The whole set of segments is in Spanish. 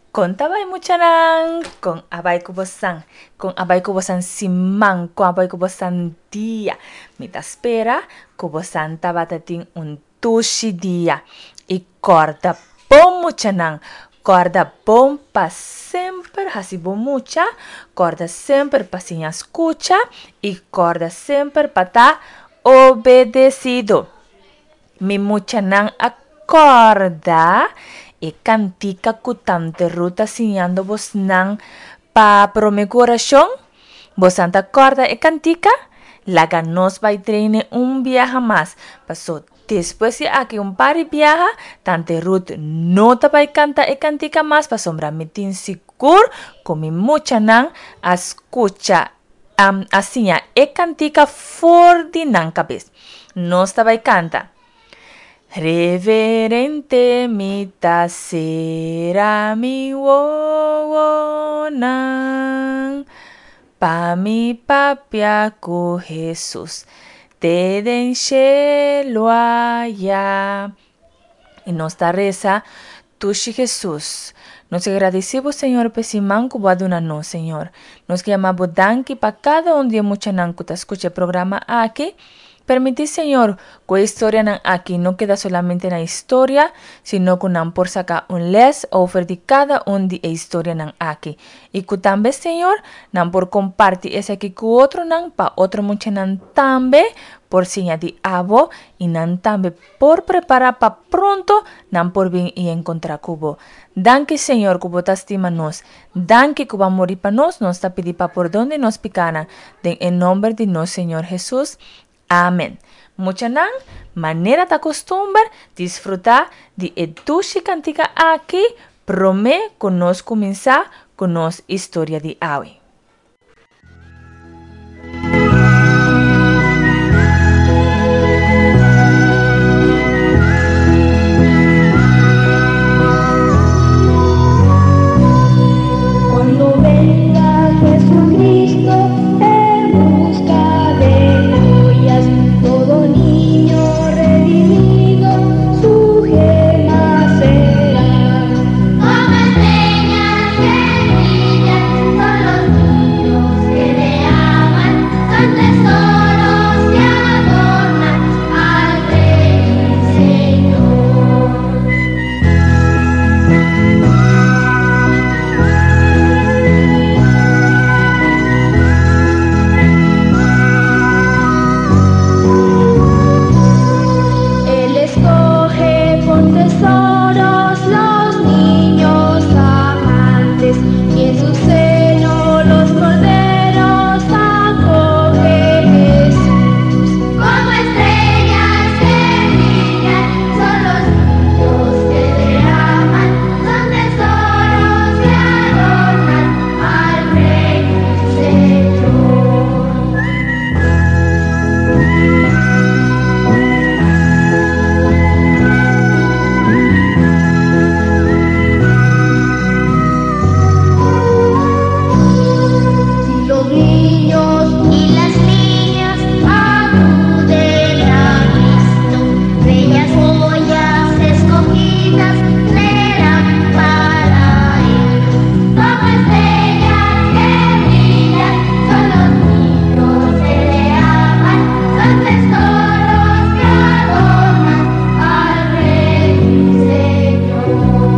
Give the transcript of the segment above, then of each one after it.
Con tabay muchanan, con abay kubosan, con abay kubosan simang, con abay kubosan dia. Mita espera, kubosan tabatating un tushi dia. E corda bom muchanan, corda bom pa sempre hasibo mucha, corda sempre pa sin escucha, e corda sempre pa ta obedecido. Mi muchanan acorda e cantica cutante ruta sinhando vos nan pa pro mi corazón. Vos santa acorda e cantica. Laga nos vai treine un viaje más. Pasó después de aquí un par de viaja, tante Ruth no te vai canta e cantica más. Pa sombra mitin sigur, comi mucha nan, escucha assim e cantica for di nan cabez. No estaba y canta. Reverente mita sera mi wowonan pa mi papia ku Jesus te den shelo allá. Y nuestra reza, Tushi Jesús. Nos agradecemos, Señor, pesimán kubaduna no, Señor. Nos llamamos danki pa cada un día mucha nanku te escuche el programa aquí. Permití, Señor, que la historia nan aquí no queda solamente en la historia, sino que nan por sacar un les over de cada un de la historia nan aquí. Y que también, Señor, nan por compartir ese aquí con otro nan, pa otro mucho nan también, por señal de abo, y nan también por preparar pa pronto, nan por bien y encontrar cubo. Danke, Señor, cubo te estima nos. Danke, cubo morir pa nos ta pedir pa por donde nos picana. En nombre de nos, Señor Jesús. Amén. Muchanan, manera de acostumbrar, disfrutar de edushi cantica aquí, promé que nos comenzar con nos historia de hoy. Cuando venga Jesucristo en busca de joyas, todo niño redimido su gema será. Como estrellas que brillan, son los niños que le aman, son tesoros que adornan al Rey Señor. Él escoge con tesoros los niños amantes y en su seno los corderos acoge Jesús. Como estrellas que brillan, son los niños que le aman, son tesoros que adornan al Rey Señor. Si los niños Y las niñas acuden a Cristo, bellas joyas escogidas serán para Él. Como estrellas que brillan, son los niños que le aman, son tesoros que adornan al Rey Señor.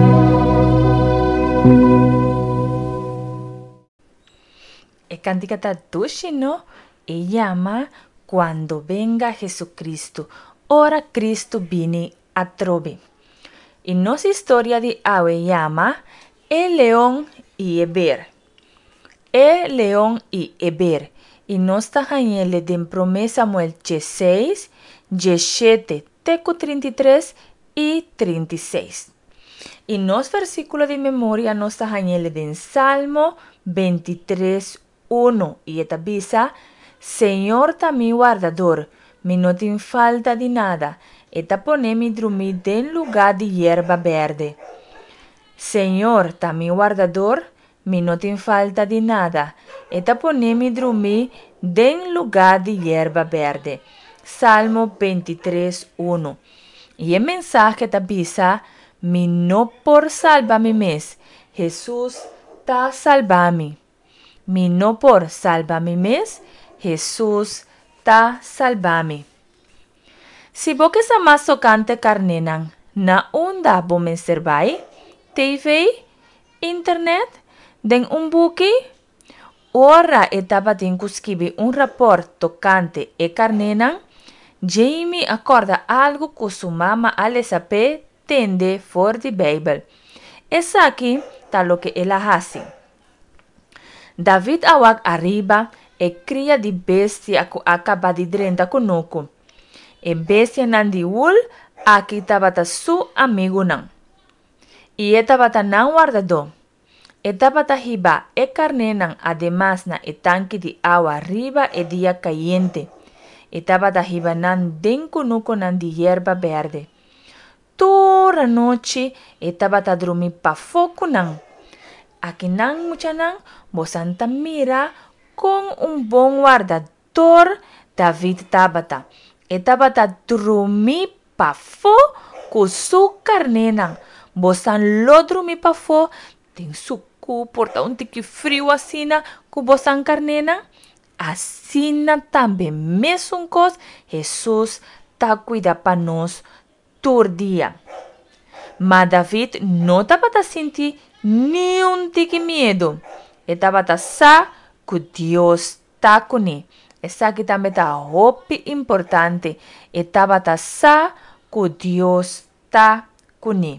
El cántica Tushi, ¿no? Y llama Cuando venga Jesucristo. Ora Cristo viene a trove. Y nos historia de hoy llama El león y Eber. El león y Eber. Y nos tajañele de promesa Samuel 6, 17, Teco 33 y 36. Y nos versículo de memoria nos tajañele de Salmo 23, 1. Y esta visa, Señor ta mi guardador, mi no te falta de nada. Esta pone mi dormir en lugar de hierba verde. Señor ta mi guardador, mi no te falta de nada. Esta pone mi dormir en lugar de hierba verde. Salmo 23, 1. Y el mensaje te avisa, mi no por salva mi mes, Jesus ta salva-me. Mi no por salva-me mes, Jesus ta salva-me. Si boke sa mas sokante karnenan, na onda bomen serbai? TV? Internet? Den buki? Ora etaba tin kuskibi rapport tocante e karnenan, Jamie acorda algo que sua mama ale sabe tende for the Bible. Essa aqui tá lo que ela hace. David awak arriba e cria de bestia que acaba de drenta conosco. E bestia nan di ul aqui tabata su amigo nan. E tabata nan guardado. E tabata hiba e carne nan además na e tanque de agua arriba e dia caliente. E tabata hiba nan den conosco nan di hierba verde. Toda noite e tabata dormir pa foco nan. Aqui nan mucha nan, bosanta mira com bom guardador David tabata. E tabata dormir pa fo com su carne nan. Bosan lo dormir pa fo, tem suco porta tique frio assina com bosan carne nan. Assina também mesmo cos Jesus ta cuida pa nós todo dia. Mas David não tabata sentir nenhum tique medo. E tabata sa que Deus tá com ele. Essa aqui também tá muito importante. E tabata sa que Deus tá com ele.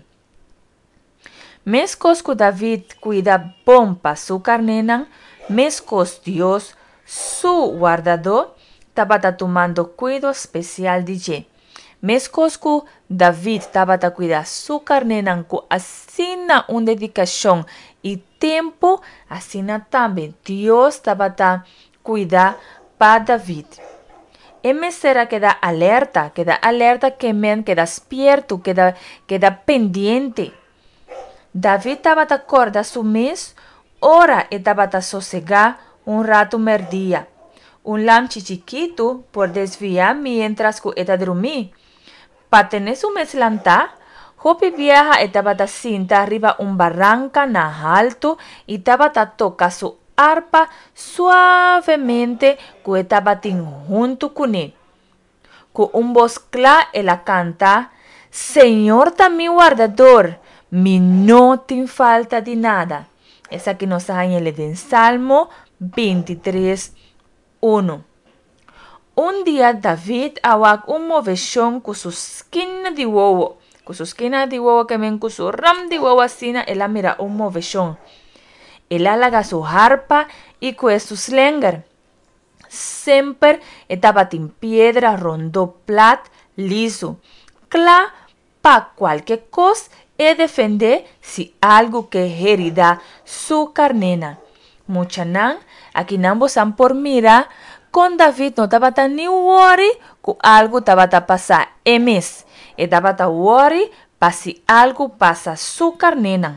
Mescos que David cuida bom para su carne nan, mescos Deus, su guardador, tabata tomando cuidado especial de je. Mescos que David tabata cuida su carne nan, que assina dedicação e tempo, assina também Deus tabata cuida para David. E me será queda alerta que men queda despierto, queda pendiente. David tabata acorda su mes, ora e tabata sossegar rato merdia. Lamchi chiquito por desviar mientras que eta dormir. Pa tener su mes lanta, Hopi viaja e tabata cinta arriba barranca na alto y tabata toca su arpa suavemente que tabatin junto con él. Con voz clara ela canta, Señor ta mi guardador, mi no te falta de nada. Esa que nos añade en Salmo 23, 1. Un día David awak movechón con su esquina de huevo. Con su esquina de huevo que ven con su ram de huevo así, ela mira movechón. Ela laga su harpa y con su slenger. Siempre estaba en piedra rondo plat liso. Cla pa cualquier cosa e defender si algo que herida su carnena. Muchanan, aquí ambos han por mira, con David no estaba tan ni worry que algo estaba a pasar mes. Estaba a worry pa si algo pasa su carnena.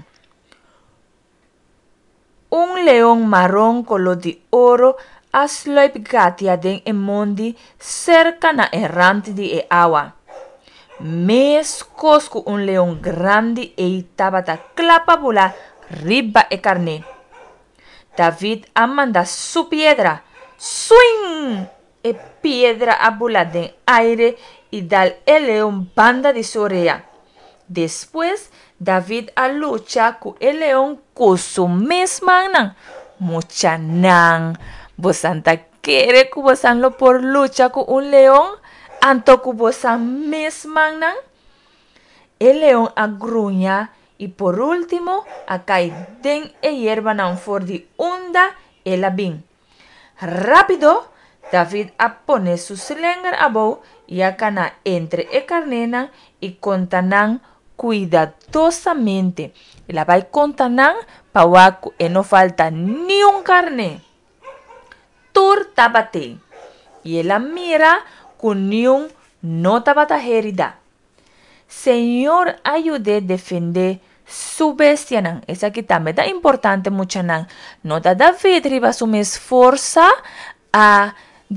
Un león marrón color de oro asloip gatia den emondi cerca na errante de agua. Mes cosco un león grande e tabata clapa bula riba e carne. David amanda su piedra. Swing! E piedra a bula den aire y dal el león banda de su oreja. Después, David a lucha con el león con su misma nan. Mucha nan. Bosanta quiere que bosan lo por lucha con un león. Anto que bosan misma nan. El león agruña y por último a caer den e hierba nan for di onda el abin. Rápido, David a pone su slinger abo y a cana entre e carnena y contanan cuidadosamente. La va contanan pa waku e no falta ni un carne. Tur tabate. Y ela mira con ni un no tabata herida. Señor, ayude a defender su bestia nan. Esa aquí también es importante mucho nan. No da David riba su esforza a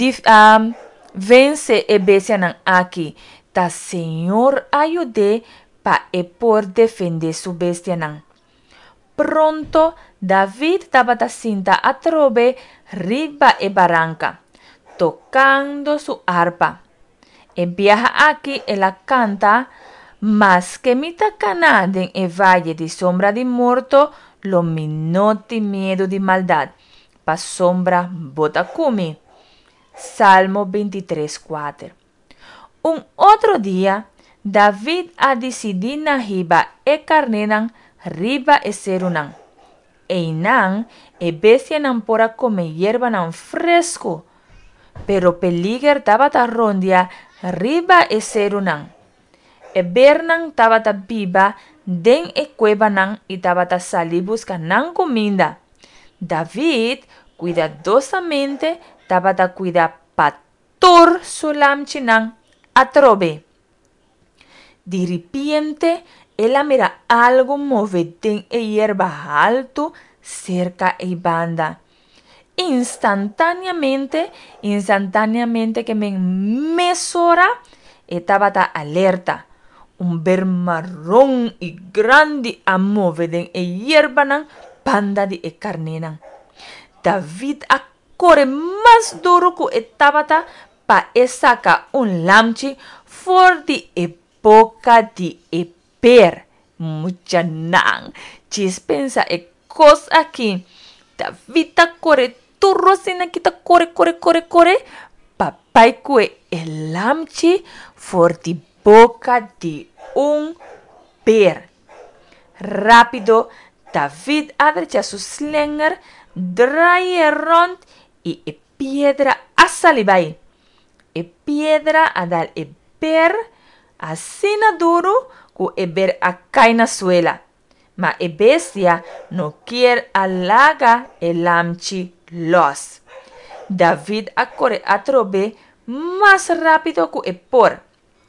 vence e bestia nan aquí. Ta Señor ayude pa e por defender su bestia nan. pronto David estaba cinta a trove riba e barranca, tocando su arpa. En viaja aquí e la canta, mas que mita canaden e valle de sombra de morto, lo minoti miedo de maldad, pa sombra bota cumi. Salmo 23:4. Un otro día, David ha decidido na riba e carnenan, riba e serunan. E inan e bestia nan pora come hierba nan fresco, pero peliger tabata rondia riba e serunan. E bernan tabata biba den e cueva nan y tabata sali busca nan comida. David cuidadosamente tabata cuida pator sulam chinan atrobe. De repente, ella mira algo movedén e hierba alto cerca e banda. Instantáneamente que me mesora, estaba alerta. Un ver marrón y grande a movedén e hierba nan banda de e carnenan. David a corre más duro que estaba pa e saca un lamchi for de e boca de e per. Mucha nan. Chis pensa e cos aquí. David a corre turro sin kita corre. Papai que el lamchi for de boca de un per. Rápido, David adrecha su slinger, draai rond y e piedra a salibai. E piedra a dar e per, así na duro, que e ber a cae na suela. Ma e bestia no quiere alaga el lamchi los. David a corre a trobe más rápido que e por.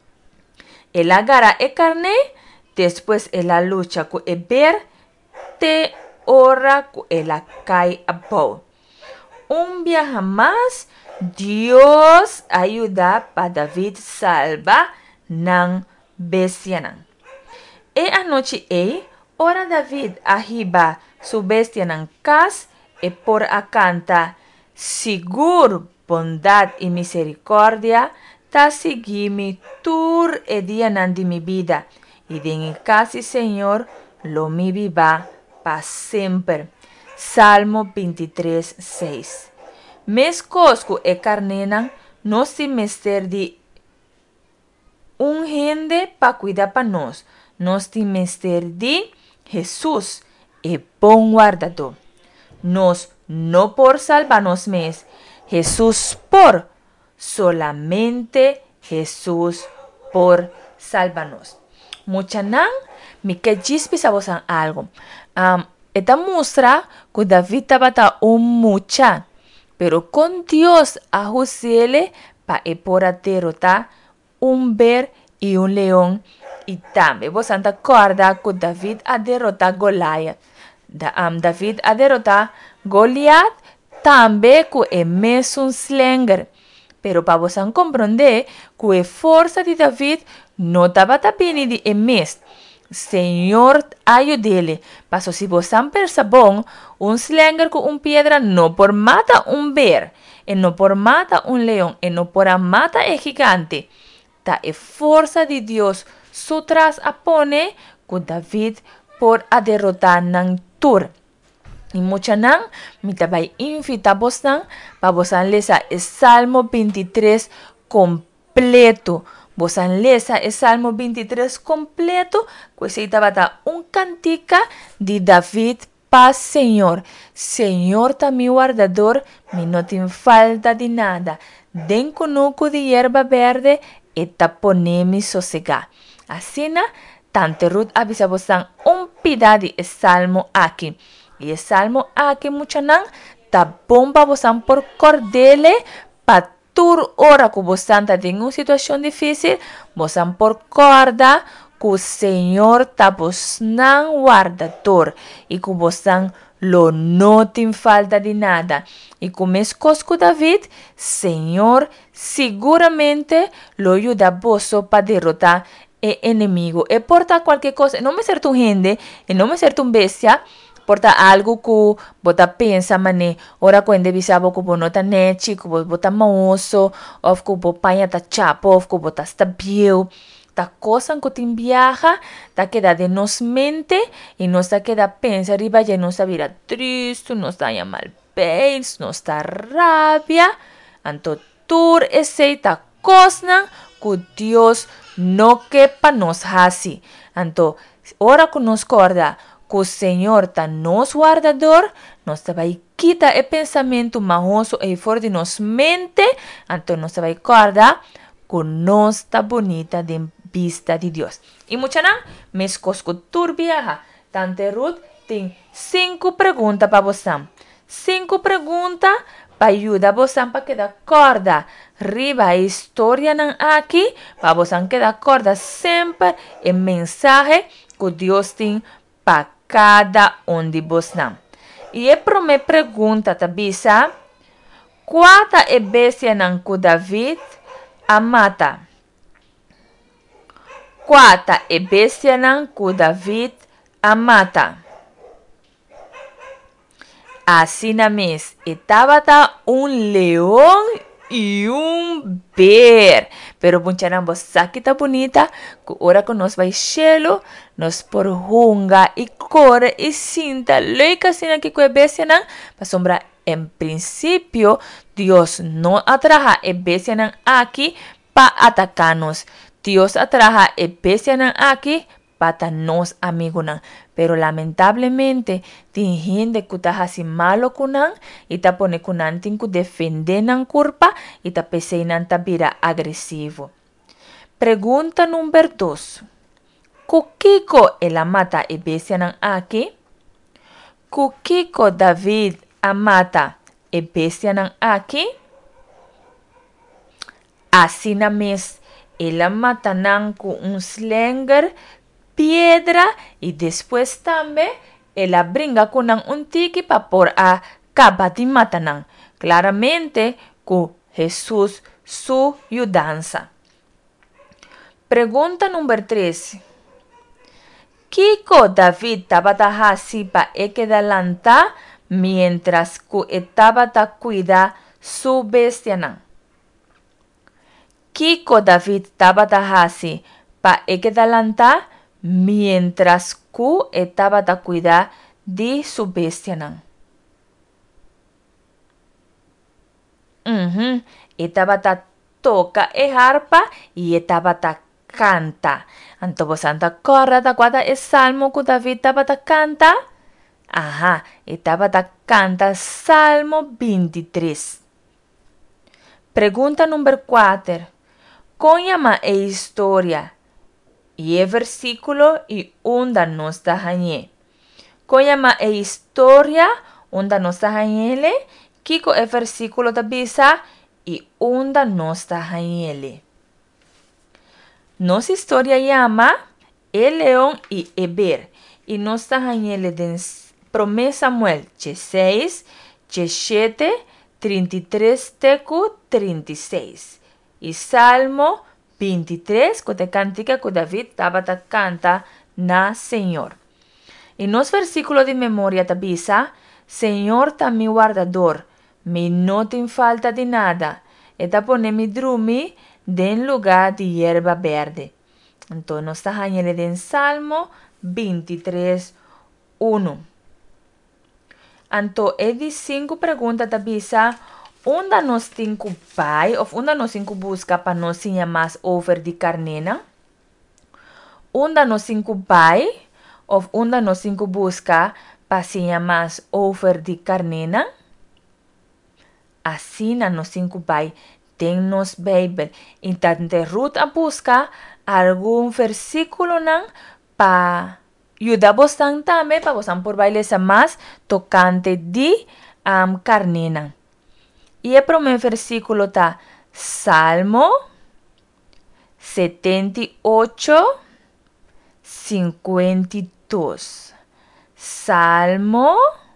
El agarra e carne, después el la lucha que e ber, te ora que la cae a po. Un viaje más, Dios ayuda para David salva nan bestianan. E anoche ora David arriba su bestia nan cas e por a canta, seguro bondad y misericordia ta seguimi tur e día nan de mi vida, y de en casi Señor lo mi viva pa siempre. Salmo 23:6. Mes cosco e carnenan no se mester de un gente pa cuidar pa nos te mester de Jesús e bon guardador. Nos no por salvarnos mes, Jesús por, solamente Jesús por salvarnos. Mucha nan, mi que jispis a vosan algo. Esta muestra que David estaba un mucha, pero con Dios a José pa e por derrotar un ver y un león. Y también vos anda acorda que David a derrotar Goliat. David a derrotar Goliat también que es un slinger. Pero para vos comprender que la fuerza de David no estaba bien de emes. Señor, ayúdele. Paso si vos pensa bon, un slinger con un piedra no por mata un bear, y no por mata un león, y no por mata el gigante. Ta e fuerza de Dios su tras apone con David por a derrotar nan tur. Y mucha nan, mi tabay invita vos nan, pa vos lesa el Salmo 23 completo. Vos lesa el Salmo 23 completo, pues se tabata un cantica de David paz Señor. Señor ta mi guardador, mi no te falta de nada. Den conuco de hierba verde, eta ponemi sosega. Así na, Tante Ruth avisa vos un pida de el Salmo aquí. Y el Salmo aquí mucha nan, ta bomba vos por cordele, pa tur hora que vos ta en una situación difícil, vos por corda, que el Señor ta vos nan guardador, y que vos lo no te falta de nada. Y como es cosco David, Señor seguramente lo ayuda vos para derrotar el enemigo. E porta cualquier cosa, no me ser tu gente, no me ser tu bestia, porta algo que bota pensa mané ora quando bisabo que bonota nechi que bota maoso of que bopanha ta chapo of que bota stabil ta cosa que te viaja ta queda de nos mente e nos ta queda pensa arriba ya nos ta vira triste nos ta mal pains nos ta rabia anto tur ese ta cosna que Dios no quepa nos hasi anto ora que nos corda que o Senhor está nos guardador, nós vai quitar o pensamento mahoso e fora de nos mente, então nós vai acordar que nós está bonita de vista de Deus. E muita não, mes cosco turbia, Tante Ruth tem 5 perguntas para você. 5 perguntas para ajudar você para quedar corda. Riba a história não aqui, para você quedar corda sempre o mensagem que Deus tem para cada de vocês. E a primeira pergunta tabisa, quanta é bestia não que David amata? Quanta é bestia não que David amata? Assim na mês, estava leão e bear. Pero buncharan você que tá bonita, que ora que nós vai chelo, nós por hunga e corre e sinta leica sina que com bestia não, para sombra em princípio Deus não atraja e bestia não aqui para atacar-nos. Deus atraja e bestia não aqui para nos amigos não. Pero lamentablemente tem gente que está assim malo com não e está pone com não tem que defender não culpa e está pensando não tá vira agressivo. Pergunta número 2. Kukiko ela mata e bestia não aqui? Kukiko David a mata e bestia não aqui? Assim na mes ela mata não com slinger piedra e depois também ela brinca com um tique para pôr a capa de matanã. Claramente com Jesus sua ajudança. Pergunta número 3. Kiko David estava assim para quedar mientras que estava a cuidar sua bestia não? Kiko David estava assim para quedar mientras que estaba a cuidar de su bestia não. Estaba a toca e harpa e estaba a canta. Então você anda corra da guarda e salmo que David estaba a canta. Estaba a canta Salmo 23. Pergunta número 4. Conhama a história e é versículo e onde nós está hanhé. Conhama a história onde nós está hanhé, kiko é versículo da bisa e onde nós está hanhé. Nossa história chama El Leão e Eber e nós está hanhé de 1 Samuel 6, 7, 33 teco 36 e Salmo 23, que te cantica que David estava a canta na Senhor. E nos versículo de memória tabisa, Senhor está mi guardador, me não tem falta de nada, e tá pone mi drumi den lugar de hierba verde. Então, nós está ganhando em Salmo 23, 1. Então, é de 5 perguntas tabisa, onde nós temos que pai, ou onde nós temos que buscar para nós ser mais over de carnena? Onde nós temos que pai, ou onde nós temos que buscar para ser mais over de carnena? Assim, nós temos que pai, tem nos Bíblia. Então, Ruth a buscar algum versículo para ajudar você também, para você por bailar mais tocante de carnena. E o primeiro versículo está Salmo 78, 52. Salmo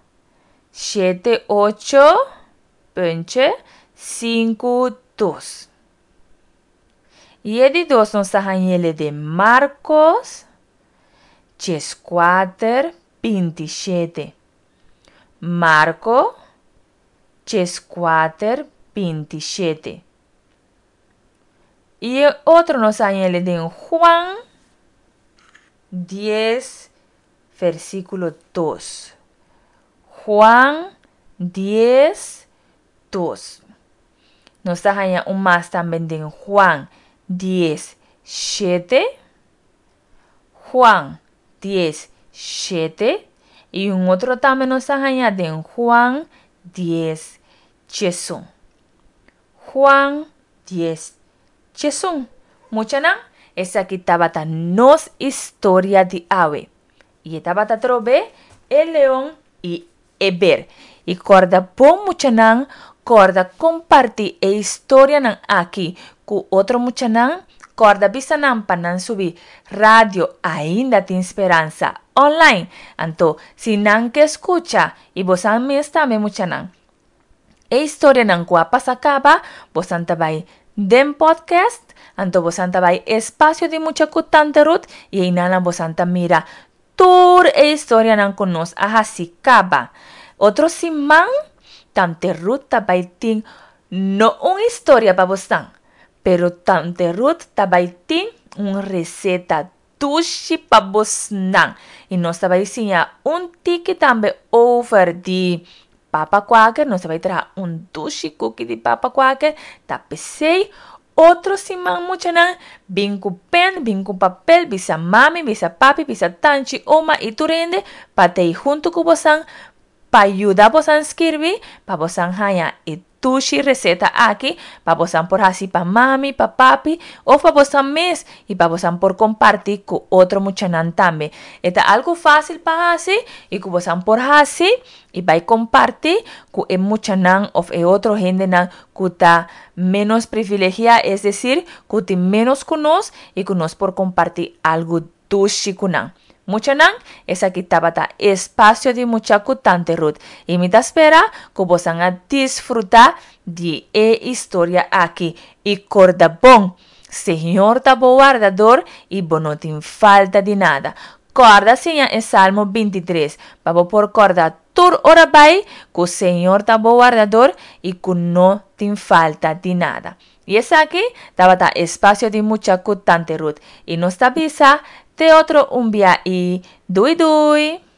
78, 52. E o de 2 nós está de Marcos 4, 27. Marco 4:27. Y otro nos añade en Juan 10, versículo 2. Juan 10, 2. Nos añade un más también en Juan 10, 7. Juan 10, 7. Y un otro también nos añade en Juan 10, Jesús. Juan 10, Jesús. Muchana, esa aquí tabata nos historia de ave. Y tabata trobe el león y eber. Y corda pon muchanan, corda compartir e historia nan aquí con otro muchanan, corda bisanan panan subir radio ainda tem esperanza online. Anto, si nan que escucha y vos han me está me muchanan. E historia nan kuapa sakaba, vos antabay den podcast, anto vos antabay espacio de mucha kutante rut y inana vos anta mira tour e historia nan con nos ahasikaba. Otro simán, tante Ruth tabaitin no una historia para vos tan, pero tante Ruth tabaitin una receta tushi para vos nan. Y nos tabaitin un ticket también over de Papa Quaker, nos tabaitin un tushi cookie de Papa Quaker, tapesei. Otro simán muchanan, binku pen, binku papel, bisa mami, bisa papi, bisa tanchi, oma y turende, patei junto con vosan, para ayudar a escribir, para vos haya y tushi receta aquí, para vos por así para mami, para papi, o para vos mes, y para vos por compartir con otro muchanan también. Está algo fácil para así, y que vos por así, y para compartir con el muchanan o el otro gente que está menos privilegiada, es decir, que te menos conoce y conoce por compartir algo tushi con Muchanan, esa aquí tabata espacio de mucha cutante Ruth. Y me da espera que vos van a disfrutar de historia aquí. Y corda bon, Señor tabo guardador y no te falta de nada. Corda seña en Salmo 23. Vamos por corda tur ora bay, que Señor tabo guardador y que no te falta de nada. Y esa aquí tabata espacio de mucha cutante Ruth. Y nos avisa de otro un día y dui dui.